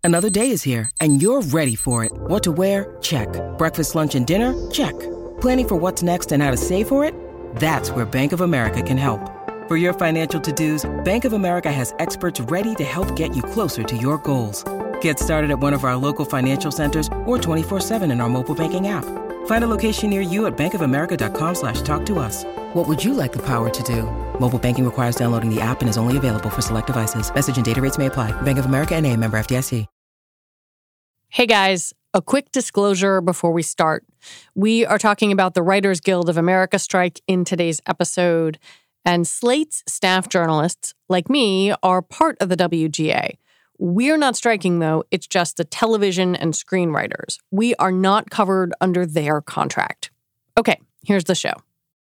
Another day is here, and you're ready for it. What to wear? Check. Breakfast, lunch, and dinner? Check. Planning for what's next and how to save for it? That's where Bank of America can help. For your financial to-dos, Bank of America has experts ready to help get you closer to your goals. Get started at one of our local financial centers or 24/7 in our mobile banking app. Find a location near you at bankofamerica.com/talktous. What would you like the power to do? Mobile banking requires downloading the app and is only available for select devices. Message and data rates may apply. Bank of America N.A., member FDIC. Hey guys, a quick disclosure before we start. We are talking about the Writers Guild of America strike in today's episode, and Slate's staff journalists, like me, are part of the WGA. We're not striking, though. It's just the television and screenwriters. We are not covered under their contract. Okay, here's the show.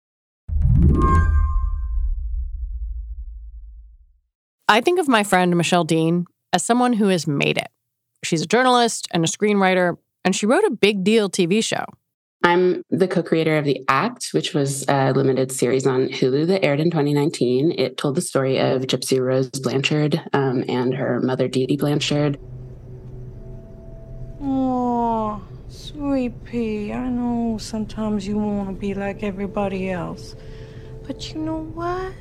I think of my friend Michelle Dean as someone who has made it. She's a journalist and a screenwriter, and she wrote a big deal TV show. I'm the co-creator of The Act, which was a limited series on Hulu that aired in 2019. It told the story of Gypsy Rose Blanchard and her mother, Dee Dee Blanchard. Oh, sweet pea, I know sometimes you want to be like everybody else. But you know what?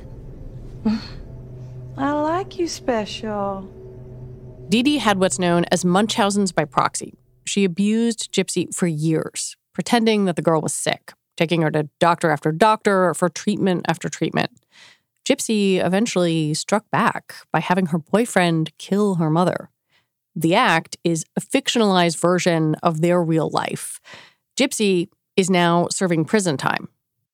I like you special. Dee Dee had what's known as Munchausen's by proxy. She abused Gypsy for years, pretending that the girl was sick, taking her to doctor after doctor for treatment after treatment. Gypsy eventually struck back by having her boyfriend kill her mother. The Act is a fictionalized version of their real life. Gypsy is now serving prison time.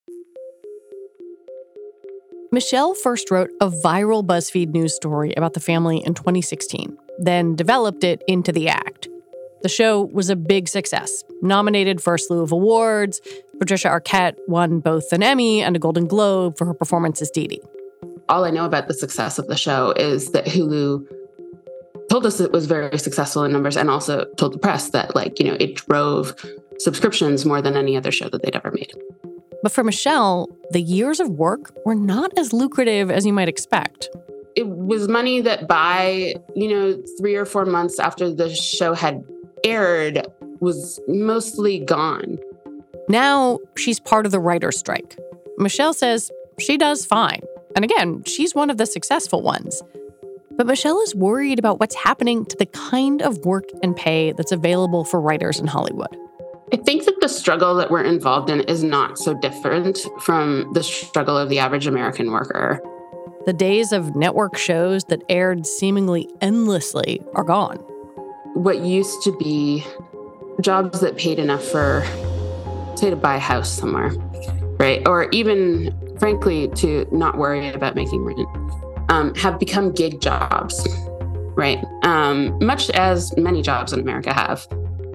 Michelle first wrote a viral BuzzFeed news story about the family in 2016, then developed it into The Act. The show was a big success, nominated for a slew of awards. Patricia Arquette won both an Emmy and a Golden Globe for her performance as Dee Dee. All I know about the success of the show is that Hulu told us it was very successful in numbers and also told the press that, it drove subscriptions more than any other show that they'd ever made. But for Michelle, the years of work were not as lucrative as you might expect. It was money that by, 3 or 4 months after the show had aired was mostly gone. Now she's part of the writer's strike. Michelle says she does fine. And again, she's one of the successful ones. But Michelle is worried about what's happening to the kind of work and pay that's available for writers in Hollywood. I think that the struggle that we're involved in is not so different from the struggle of the average American worker. The days of network shows that aired seemingly endlessly are gone. What used to be jobs that paid enough for, say, to buy a house somewhere, right? Or even, frankly, to not worry about making rent, have become gig jobs, right? Much as many jobs in America have.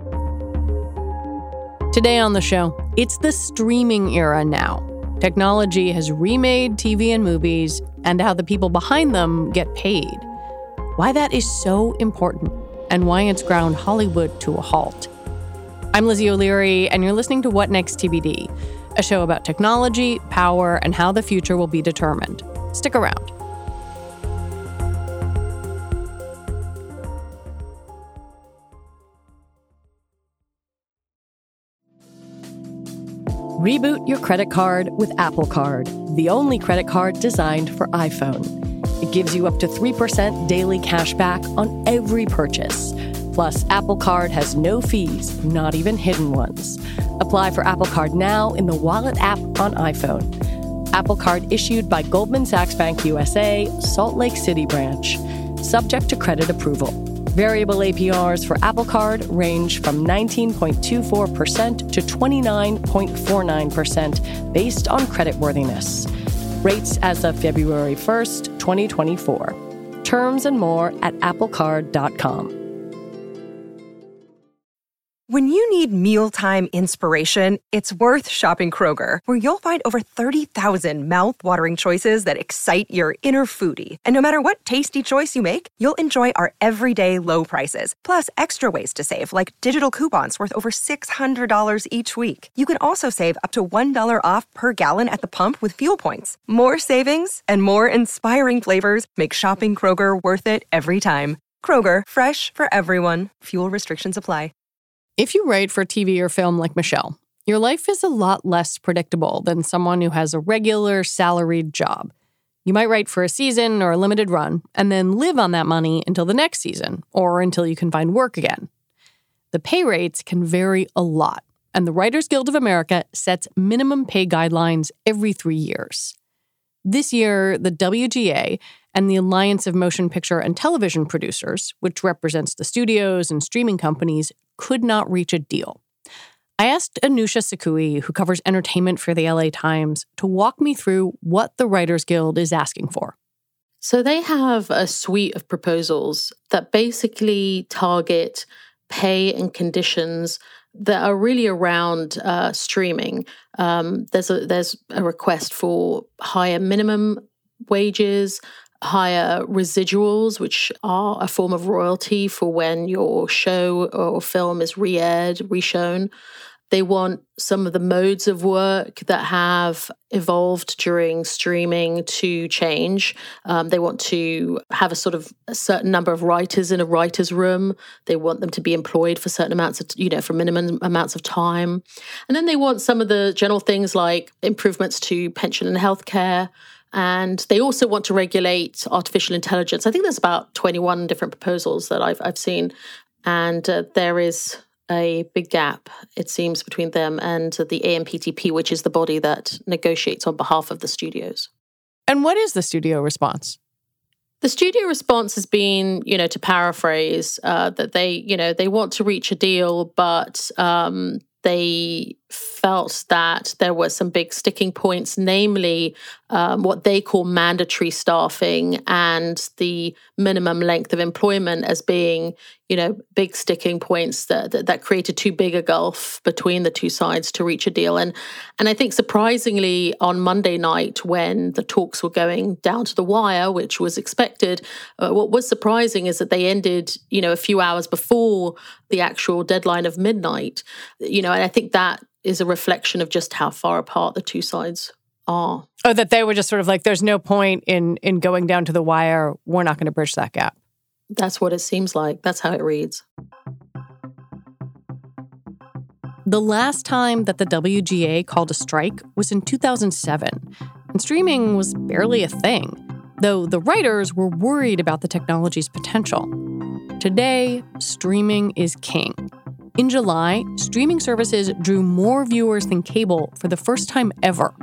Today on the show, it's the streaming era now. Technology has remade TV and movies and how the people behind them get paid. Why that is so important and why it's ground Hollywood to a halt. I'm Lizzie O'Leary, and you're listening to What Next TBD, a show about technology, power, and how the future will be determined. Stick around. Reboot your credit card with Apple Card, the only credit card designed for iPhone. It gives you up to 3% daily cash back on every purchase. Plus, Apple Card has no fees, not even hidden ones. Apply for Apple Card now in the Wallet app on iPhone. Apple Card issued by Goldman Sachs Bank USA, Salt Lake City branch. Subject to credit approval. Variable APRs for Apple Card range from 19.24% to 29.49% based on creditworthiness. Rates as of February 1st, 2024. Terms and more at applecard.com. When you need mealtime inspiration, it's worth shopping Kroger, where you'll find over 30,000 mouth-watering choices that excite your inner foodie. And no matter what tasty choice you make, you'll enjoy our everyday low prices, plus extra ways to save, like digital coupons worth over $600 each week. You can also save up to $1 off per gallon at the pump with fuel points. More savings and more inspiring flavors make shopping Kroger worth it every time. Kroger, fresh for everyone. Fuel restrictions apply. If you write for TV or film like Michelle, your life is a lot less predictable than someone who has a regular salaried job. You might write for a season or a limited run and then live on that money until the next season or until you can find work again. The pay rates can vary a lot, and the Writers Guild of America sets minimum pay guidelines every 3 years. This year, the WGA and the Alliance of Motion Picture and Television Producers, which represents the studios and streaming companies, could not reach a deal. I asked Anusha Sakui, who covers entertainment for the LA Times, to walk me through what the Writers Guild is asking for. So they have a suite of proposals that basically target pay and conditions that are really around streaming. There's a request for higher minimum wages, higher residuals, which are a form of royalty for when your show or film is re-aired, reshown. They want some of the modes of work that have evolved during streaming to change. They want to have a certain number of writers in a writer's room. They want them to be employed for certain amounts of, for minimum amounts of time. And then they want some of the general things like improvements to pension and healthcare. And they also want to regulate artificial intelligence. I think there's about 21 different proposals that I've seen. And there is a big gap, it seems, between them and the AMPTP, which is the body that negotiates on behalf of the studios. And what is the studio response? The studio response has been, to paraphrase, that they want to reach a deal, but they felt that there were some big sticking points, namely what they call mandatory staffing and the minimum length of employment as being, big sticking points that created too big a gulf between the two sides to reach a deal. And I think surprisingly on Monday night when the talks were going down to the wire, which was expected, what was surprising is that they ended, a few hours before the actual deadline of midnight, and I think that is a reflection of just how far apart the two sides are. Oh, that they were just sort of like, there's no point in going down to the wire. We're not going to bridge that gap. That's what it seems like. That's how it reads. The last time that the WGA called a strike was in 2007, and streaming was barely a thing, though the writers were worried about the technology's potential. Today, streaming is king. In July, streaming services drew more viewers than cable for the first time ever.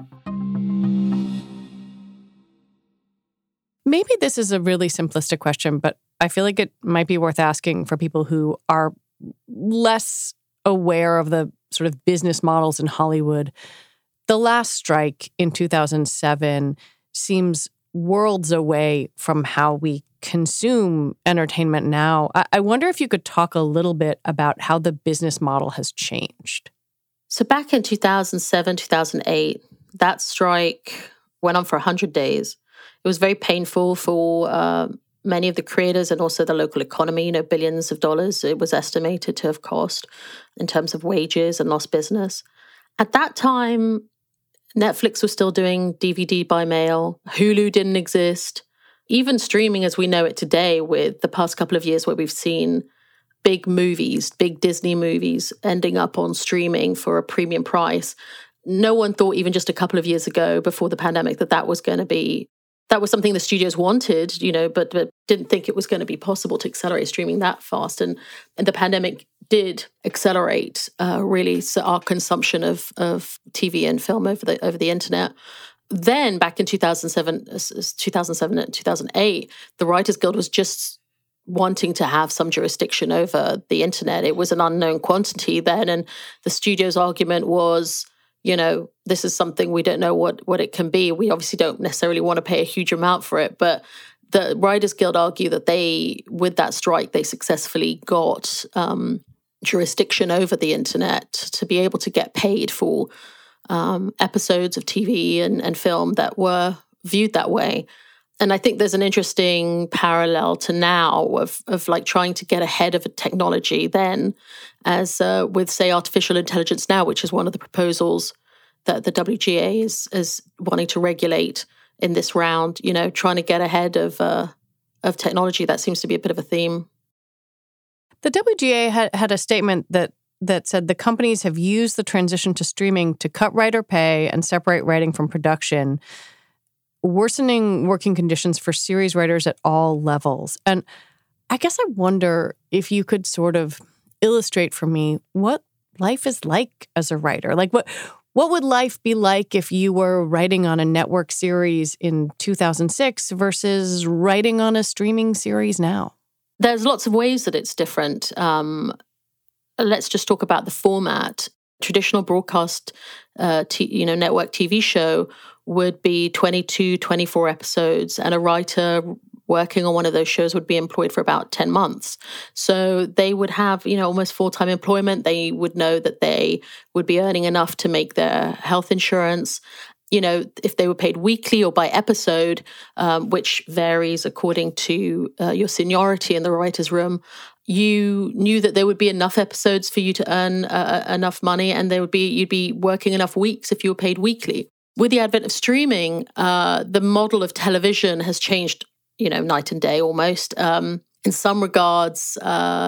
Maybe this is a really simplistic question, but I feel like it might be worth asking for people who are less aware of the sort of business models in Hollywood. The last strike in 2007 seems worlds away from how we consume entertainment now. I wonder if you could talk a little bit about how the business model has changed. So back in 2007, 2008, that strike went on for 100 days. It was very painful for many of the creators and also the local economy, billions of dollars it was estimated to have cost in terms of wages and lost business. At that time, Netflix was still doing DVD by mail. Hulu didn't exist. Even streaming as we know it today, with the past couple of years where we've seen big movies, big Disney movies ending up on streaming for a premium price, no one thought even just a couple of years ago before the pandemic that was going to be, that was something the studios wanted, but didn't think it was going to be possible to accelerate streaming that fast. And the pandemic did accelerate really our consumption of TV and film over the internet. Then back in 2007 and 2008, the Writers Guild was just wanting to have some jurisdiction over the internet. It was an unknown quantity then. And the studio's argument was, this is something we don't know what it can be. We obviously don't necessarily want to pay a huge amount for it. But the Writers Guild argue that with that strike, they successfully got jurisdiction over the internet to be able to get paid for episodes of TV and film that were viewed that way. And I think there's an interesting parallel to now of like trying to get ahead of a technology then, as with, say, artificial intelligence now, which is one of the proposals that the WGA is wanting to regulate in this round, trying to get ahead of of technology. That seems to be a bit of a theme. The WGA had a statement that said the companies have used the transition to streaming to cut writer pay and separate writing from production, worsening working conditions for series writers at all levels. And I guess I wonder if you could sort of illustrate for me what life is like as a writer. Like what would life be like if you were writing on a network series in 2006 versus writing on a streaming series now? There's lots of ways that it's different. Let's just talk about the format. Traditional broadcast, network TV show would be 22, 24 episodes, and a writer working on one of those shows would be employed for about 10 months. So they would have, almost full-time employment. They would know that they would be earning enough to make their health insurance. If they were paid weekly or by episode, which varies according to your seniority in the writer's room, you knew that there would be enough episodes for you to earn enough money, and you'd be working enough weeks if you were paid weekly. With the advent of streaming, the model of television has changed, night and day almost. In some regards,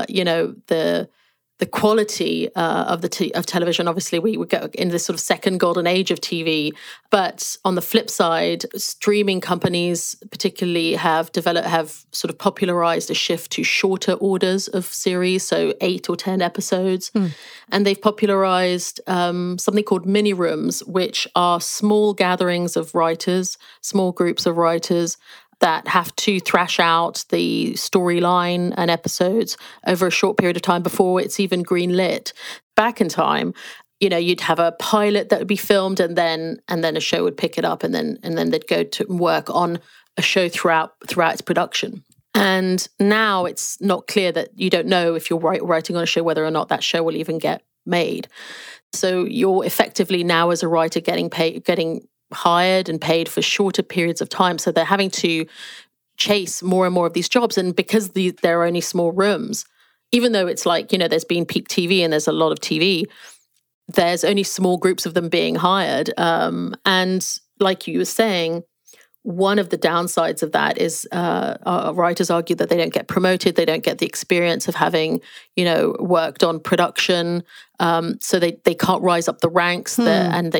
the quality of television, obviously, we go in this sort of second golden age of TV. But on the flip side, streaming companies particularly have sort of popularized a shift to shorter orders of series, so 8 or 10 episodes. And they've popularized something called mini rooms, which are small gatherings of writers, small groups of writers that have to thrash out the storyline and episodes over a short period of time before it's even greenlit. Back in time, you'd have a pilot that would be filmed, and then a show would pick it up, and then they'd go to work on a show throughout its production. And now it's not clear that you don't know if you're writing on a show whether or not that show will even get made. So you're effectively now as a writer getting hired and paid for shorter periods of time. So they're having to chase more and more of these jobs. And because there are only small rooms, even though it's like, there's been peak TV and there's a lot of TV, there's only small groups of them being hired. And like you were saying, one of the downsides of that is writers argue that they don't get promoted, they don't get the experience of having, worked on production, so they can't rise up the ranks, and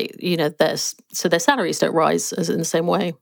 so their salaries don't rise in the same way.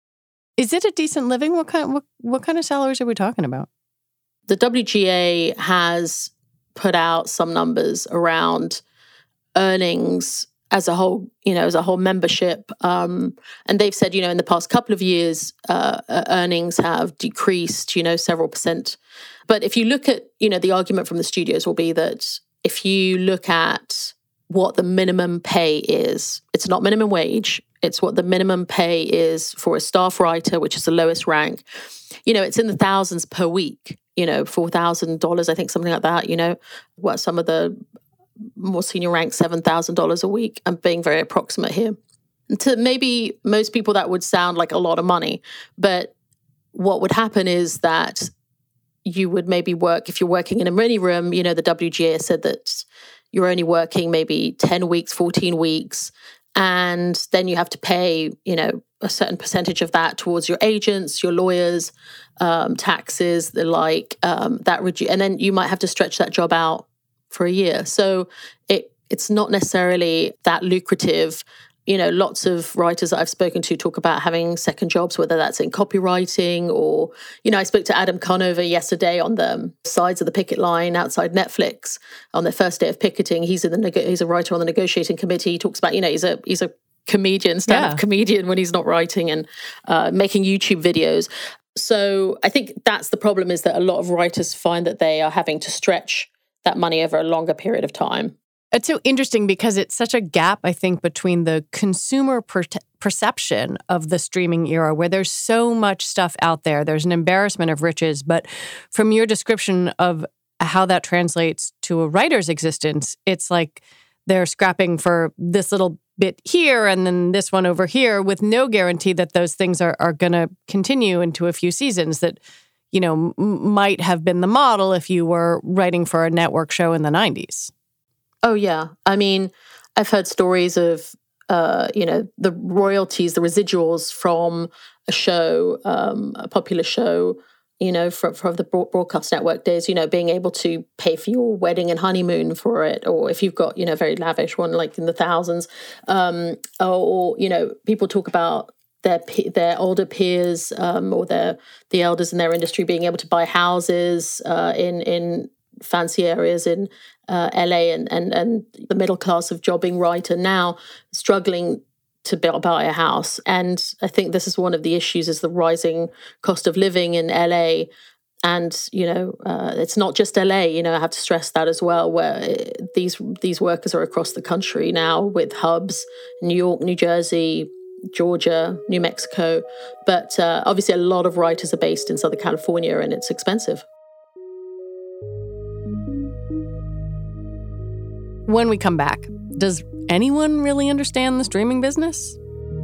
Is it a decent living? What kind of salaries are we talking about? The WGA has put out some numbers around earnings as a whole, as a whole membership. And they've said, in the past couple of years, earnings have decreased, several percent. But if you look at, the argument from the studios will be that if you look at what the minimum pay is, it's not minimum wage, it's what the minimum pay is for a staff writer, which is the lowest rank. It's in the thousands per week, $4,000, I think, something like that, what some of the more senior rank, $7,000 a week. I'm being very approximate here. And to maybe most people that would sound like a lot of money, but what would happen is that you would maybe work, if you're working in a mini room, the WGA said that you're only working maybe 10 weeks, 14 weeks, and then you have to pay, a certain percentage of that towards your agents, your lawyers, taxes, the like, and then you might have to stretch that job out for a year. So it's not necessarily that lucrative. Lots of writers that I've spoken to talk about having second jobs, whether that's in copywriting or, I spoke to Adam Conover yesterday on the sides of the picket line outside Netflix on their first day of picketing. He's a writer on the negotiating committee. He talks about, he's a comedian, stand-up comedian when he's not writing and making YouTube videos. So I think that's the problem, is that a lot of writers find that they are having to stretch that money over a longer period of time. It's so interesting because it's such a gap, I think, between the consumer perception of the streaming era, where there's so much stuff out there. There's an embarrassment of riches. But from your description of how that translates to a writer's existence, it's like they're scrapping for this little bit here and then this one over here with no guarantee that those things are going to continue into a few seasons that, might have been the model if you were writing for a network show in the 90s. Oh, yeah. I mean, I've heard stories of, the royalties, the residuals from a show, a popular show, from the broadcast network days, being able to pay for your wedding and honeymoon for it, or if you've got, a very lavish one, like in the thousands, or people talk about their older peers or the elders in their industry being able to buy houses in fancy areas in LA, and the middle class of jobbing writer now struggling to buy a house. And I think this is one of the issues, is the rising cost of living in LA. And, it's not just LA, I have to stress that as well, where these workers are across the country now with hubs, New York, New Jersey, Georgia, New Mexico. But obviously a lot of writers are based in Southern California, and it's expensive. When we come back, does anyone really understand the streaming business?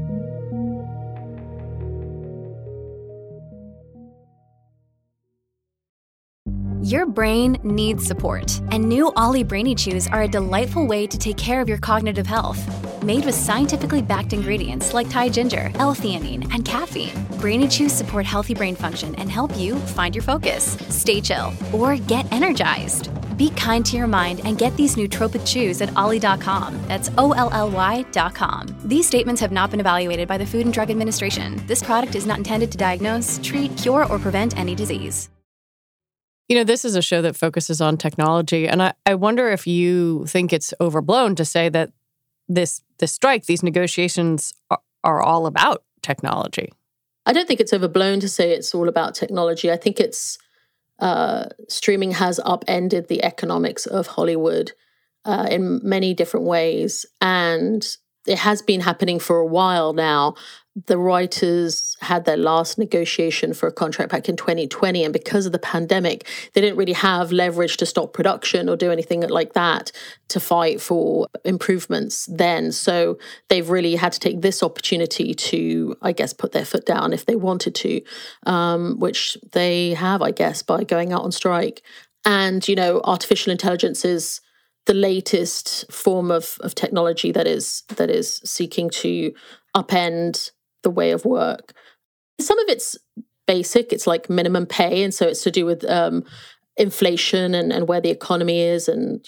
Your brain needs support, and new Ollie Brainy Chews are a delightful way to take care of your cognitive health. Made with scientifically backed ingredients like Thai ginger, L-theanine, and caffeine, Brainy Chews support healthy brain function and help you find your focus, stay chill, or get energized. Be kind to your mind and get these nootropic chews at ollie.com. That's OLLY.com. These statements have not been evaluated by the Food and Drug Administration. This product is not intended to diagnose, treat, cure, or prevent any disease. This is a show that focuses on technology, and I wonder if you think it's overblown to say that this strike, these negotiations are all about technology. I don't think it's overblown to say it's all about technology. I think it's streaming has upended the economics of Hollywood in many different ways, and it has been happening for a while now. The writers had their last negotiation for a contract back in 2020, and because of the pandemic, they didn't really have leverage to stop production or do anything like that to fight for improvements then. So they've really had to take this opportunity to, I guess, put their foot down if they wanted to, which they have, I guess, by going out on strike. And, artificial intelligence is the latest form of technology that is seeking to upend the way of work. Some of it's basic, it's like minimum pay, and so it's to do with inflation and where the economy is, and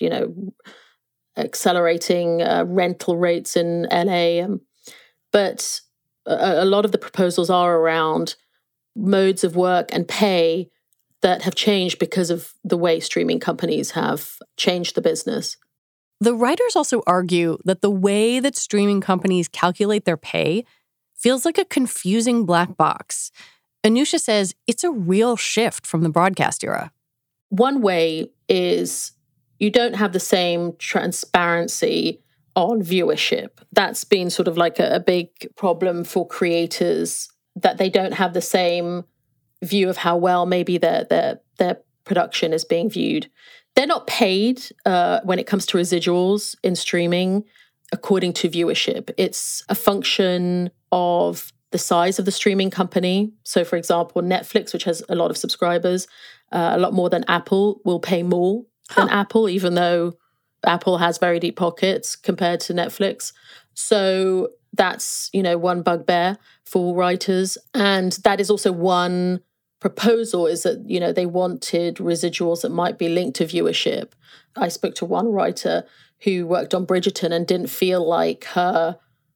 accelerating rental rates in LA. But a lot of the proposals are around modes of work and pay that have changed because of the way streaming companies have changed the business. The writers also argue that the way that streaming companies calculate their pay feels like a confusing black box. Anusha says it's a real shift from the broadcast era. One way is you don't have the same transparency on viewership. That's been sort of like a big problem for creators, that they don't have the same view of how well maybe their production is being viewed. They're not paid when it comes to residuals in streaming according to viewership. It's a function of the size of the streaming company. So, for example, Netflix, which has a lot of subscribers, a lot more than Apple, will pay more than Apple, even though Apple has very deep pockets compared to Netflix. So that's, one bugbear for writers. And that is also one proposal, is that, they wanted residuals that might be linked to viewership. I spoke to one writer who worked on Bridgerton and didn't feel like her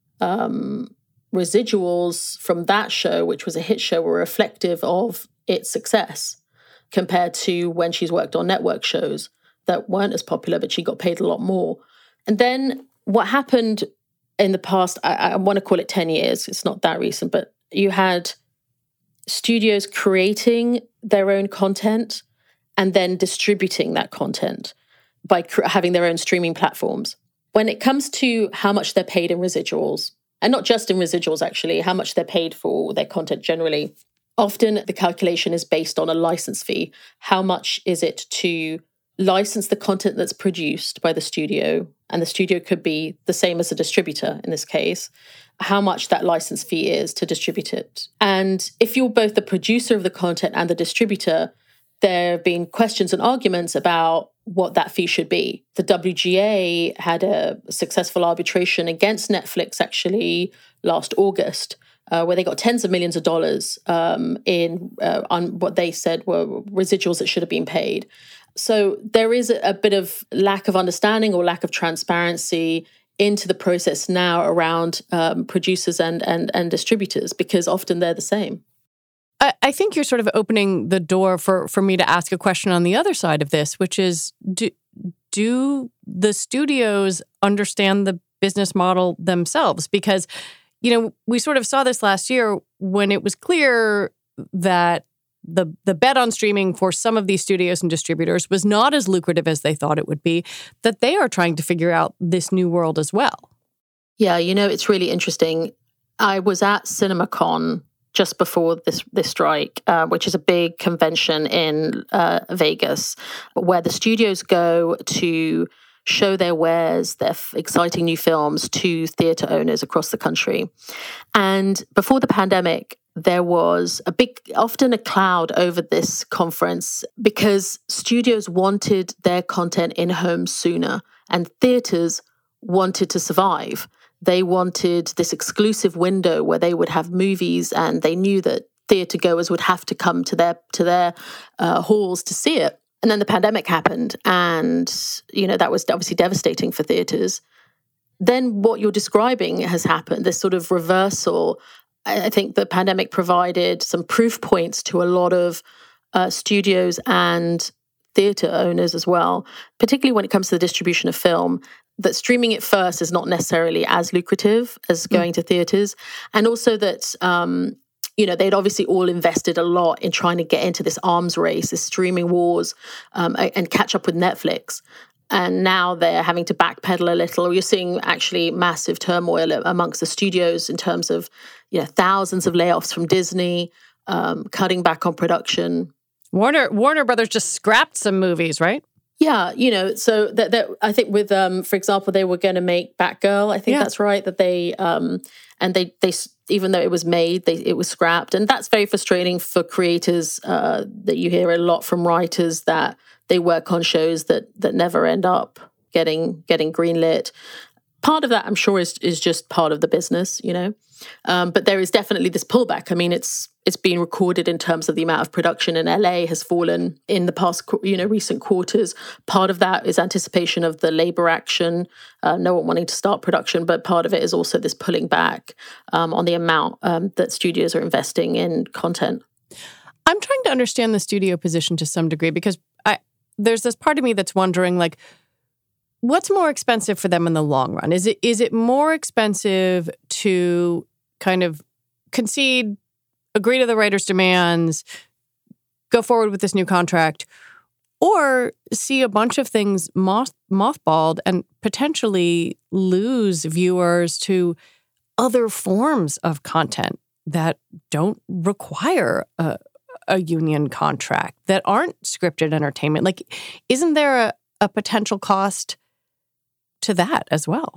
residuals from that show, which was a hit show, were reflective of its success compared to when she's worked on network shows that weren't as popular, but she got paid a lot more. And then what happened in the past, I want to call it 10 years, it's not that recent, but you had studios creating their own content and then distributing that content by having their own streaming platforms. When it comes to how much they're paid in residuals, and not just in residuals actually, how much they're paid for their content generally, often the calculation is based on a license fee. How much is it to license the content that's produced by the studio? And the studio could be the same as a distributor in this case, how much that license fee is to distribute it. And if you're both the producer of the content and the distributor, there have been questions and arguments about what that fee should be. The WGA had a successful arbitration against Netflix actually last August, where they got tens of millions of dollars on what they said were residuals that should have been paid. So there is a bit of lack of understanding or lack of transparency into the process now around producers and distributors, because often they're the same. I think you're sort of opening the door for me to ask a question on the other side of this, which is, do the studios understand the business model themselves? Because, we sort of saw this last year when it was clear that the bet on streaming for some of these studios and distributors was not as lucrative as they thought it would be, that they are trying to figure out this new world as well. Yeah, it's really interesting. I was at CinemaCon just before this strike, which is a big convention in Vegas, where the studios go to show their wares, their exciting new films to theatre owners across the country. And before the pandemic, there was often a cloud over this conference because studios wanted their content in homes sooner and theatres wanted to survive. They wanted this exclusive window where they would have movies, and they knew that theatre goers would have to come to their halls to see it. And then the pandemic happened, and that was obviously devastating for theatres. Then what you're describing has happened, this sort of reversal. I think the pandemic provided some proof points to a lot of studios and theatre owners as well, particularly when it comes to the distribution of film, that streaming it first is not necessarily as lucrative as going to theatres. And also that, they'd obviously all invested a lot in trying to get into this arms race, this streaming wars, and catch up with Netflix. And now they're having to backpedal a little. You're seeing actually massive turmoil amongst the studios in terms of, thousands of layoffs from Disney, cutting back on production. Warner Brothers just scrapped some movies, right? Yeah, so that I think with, for example, they were going to make Batgirl. I think that's right. That they they even though it was made, it was scrapped, and that's very frustrating for creators. That you hear a lot from writers that they work on shows that never end up getting greenlit. Part of that, I'm sure, is just part of the business, But there is definitely this pullback. I mean, it's been recorded in terms of the amount of production in LA has fallen in the past, recent quarters. Part of that is anticipation of the labor action, no one wanting to start production, but part of it is also this pulling back on the amount that studios are investing in content. I'm trying to understand the studio position to some degree because there's this part of me that's wondering, like, what's more expensive for them in the long run? Is it more expensive to kind of concede, agree to the writer's demands, go forward with this new contract, or see a bunch of things mothballed and potentially lose viewers to other forms of content that don't require a union contract, that aren't scripted entertainment? Like, isn't there a potential cost to that as well?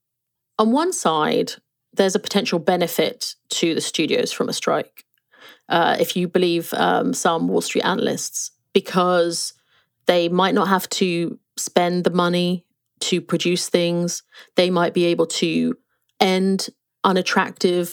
On one side, there's a potential benefit to the studios from a strike, if you believe some Wall Street analysts, because they might not have to spend the money to produce things. They might be able to end unattractive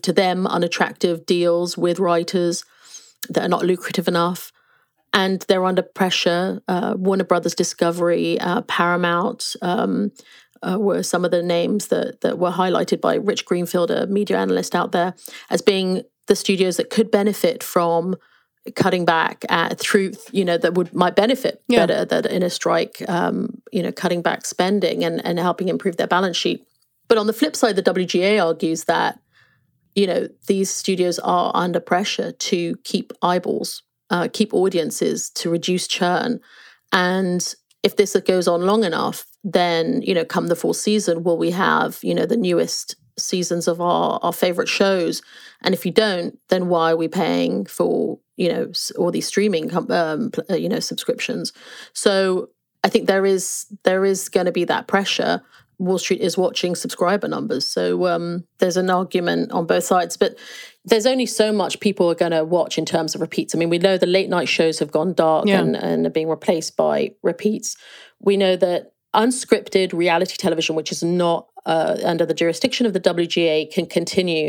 deals with writers that are not lucrative enough. And they're under pressure. Warner Brothers Discovery, Paramount, were some of the names that were highlighted by Rich Greenfield, a media analyst out there, as being the studios that could benefit from cutting back through, that might benefit better that in a strike, cutting back spending and helping improve their balance sheet. But on the flip side, the WGA argues that, these studios are under pressure to keep eyeballs, keep audiences, to reduce churn. And if this goes on long enough, then, come the fourth season, will we have, the newest seasons of our favorite shows? And if you don't, then why are we paying for, all these streaming, subscriptions? So I think there is going to be that pressure. Wall Street is watching subscriber numbers. So there's an argument on both sides, but there's only so much people are going to watch in terms of repeats. I mean, we know the late night shows have gone dark and are being replaced by repeats. We know that unscripted reality television, which is not under the jurisdiction of the WGA, can continue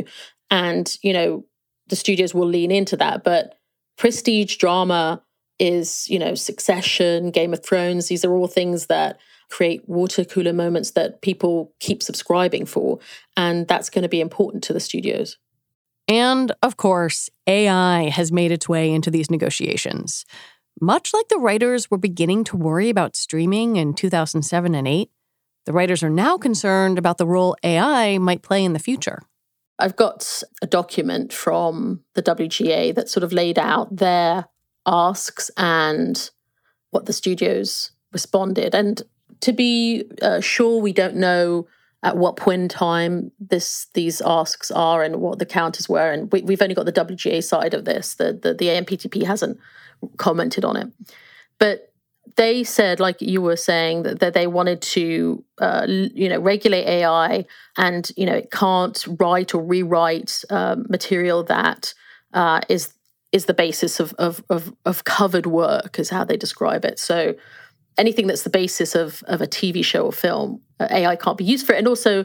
And, the studios will lean into that. But prestige drama is, Succession, Game of Thrones. These are all things that create water cooler moments that people keep subscribing for. And that's going to be important to the studios. And, of course, AI has made its way into these negotiations. Much like the writers were beginning to worry about streaming in 2007 and 2008, the writers are now concerned about the role AI might play in the future. I've got a document from the WGA that sort of laid out their asks and what the studios responded. And to be sure, we don't know at what point in time these asks are and what the counters were. And we've only got the WGA side of this. The AMPTP hasn't commented on it. But they said, like you were saying, that they wanted to, regulate AI, and it can't write or rewrite material that is the basis of covered work, is how they describe it. So anything that's the basis of a TV show or film, AI can't be used for it. And also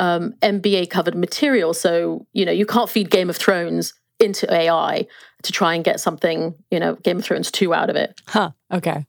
MBA covered material. So you can't feed Game of Thrones into AI to try and get something, Game of Thrones 2 out of it. Huh. Okay.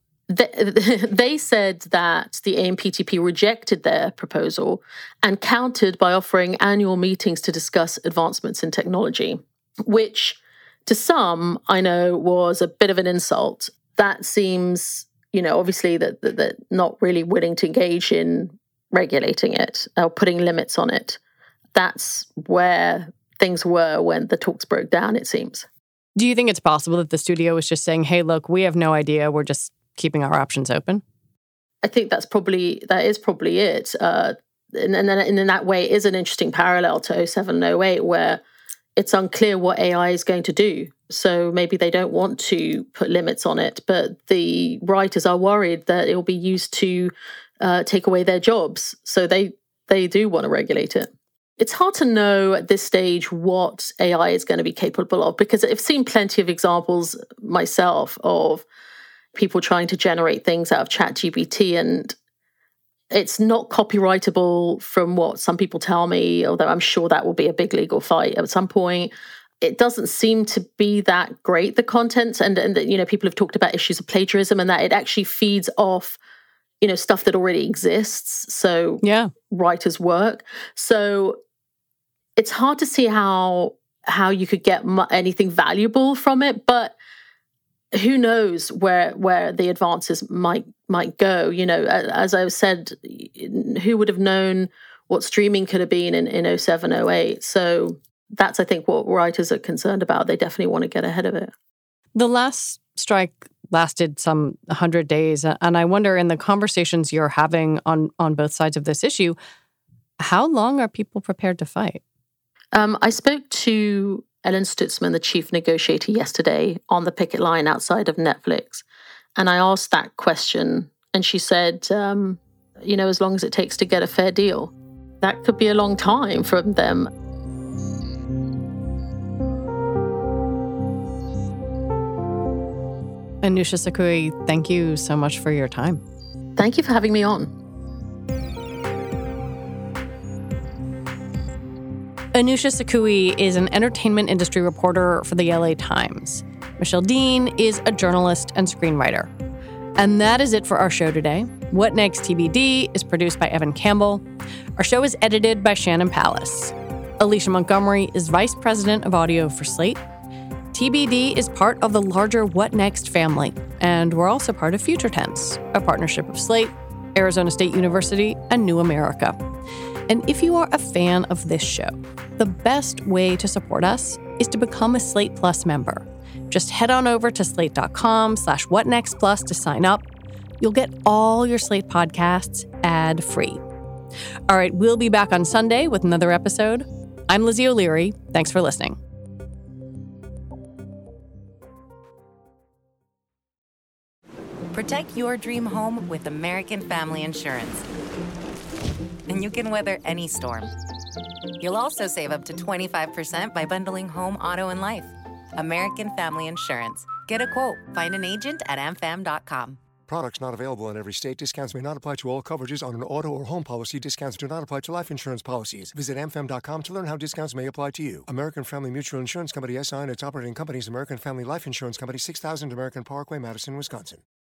They said that the AMPTP rejected their proposal and countered by offering annual meetings to discuss advancements in technology, which to some I know was a bit of an insult. That seems, obviously that not really willing to engage in regulating it or putting limits on it. That's where things were when the talks broke down, it seems. Do you think it's possible that the studio was just saying, hey, look, we have no idea, we're just keeping our options open? I think that is probably it. And then in that way, it is an interesting parallel to 07 and 08, where it's unclear what AI is going to do. So maybe they don't want to put limits on it, but the writers are worried that it will be used to take away their jobs. So they do want to regulate it. It's hard to know at this stage what AI is going to be capable of, because I've seen plenty of examples myself of people trying to generate things out of ChatGPT, and it's not copyrightable from what some people tell me, although I'm sure that will be a big legal fight at some point. It doesn't seem to be that great, the content, and people have talked about issues of plagiarism and that it actually feeds off stuff that already exists. So writers' work. So it's hard to see how you could get anything valuable from it, but who knows where the advances might go. As I said, who would have known what streaming could have been in 07, 08? So that's, I think, what writers are concerned about. They definitely want to get ahead of it. The last strike lasted some 100 days, and I wonder, in the conversations you're having on both sides of this issue, how long are people prepared to fight? I spoke to Ellen Stutzman, the chief negotiator, yesterday on the picket line outside of Netflix. And I asked that question, and she said, as long as it takes to get a fair deal. That could be a long time from them. Anousheh Sakoui, thank you so much for your time. Thank you for having me on. Anousheh Sakoui is an entertainment industry reporter for the LA Times. Michelle Dean is a journalist and screenwriter. And that is it for our show today. What Next TBD is produced by Evan Campbell. Our show is edited by Shannon Pallas. Alicia Montgomery is vice president of audio for Slate. TBD is part of the larger What Next family, and we're also part of Future Tense, a partnership of Slate, Arizona State University, and New America. And if you are a fan of this show, the best way to support us is to become a Slate Plus member. Just head on over to slate.com/whatnextplus to sign up. You'll get all your Slate podcasts ad-free. All right, we'll be back on Sunday with another episode. I'm Lizzie O'Leary. Thanks for listening. Protect your dream home with American Family Insurance. And you can weather any storm. You'll also save up to 25% by bundling home, auto, and life. American Family Insurance. Get a quote. Find an agent at amfam.com. Products not available in every state. Discounts may not apply to all coverages on an auto or home policy. Discounts do not apply to life insurance policies. Visit amfam.com to learn how discounts may apply to you. American Family Mutual Insurance Company, SI, and its operating companies, American Family Life Insurance Company, 6000 American Parkway, Madison, Wisconsin.